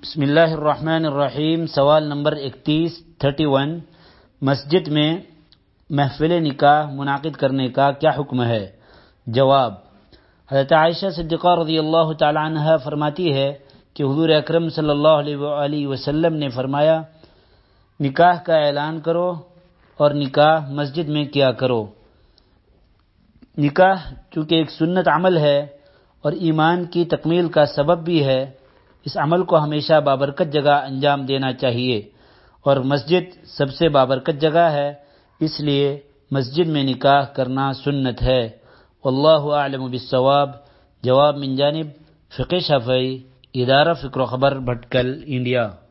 बिस्मिल्लाहिर्रहमानिर्रहीम। सवाल नंबर 31 मस्जिद में महफिल निकाह मुनाकिद करने का क्या हुक्म है? जवाब, हज़रत आयशा सिद्दीक़ा रज़ियल्लाहु तआला अन्हा फरमाती है कि हुज़ूर अकरम सल्लल्लाहु अलैहि वसल्लम ने फरमाया, निकाह का ऐलान करो और निकाह मस्जिद में किया करो। निकाह चूँकि एक सुन्नत अमल है और ईमान की तकमील का सबब भी है, इस अमल को हमेशा बाबरकत जगह अंजाम देना चाहिए और मस्जिद सबसे बाबरकत जगह है, इसलिए मस्जिद में निकाह करना सुन्नत है। वल्लाहु आलम बिस्सवाब। जवाब मिन जानिब फ़िक़्ह शफ़ई, इदारा फ़िक्र ख़बर, भटकल, इंडिया।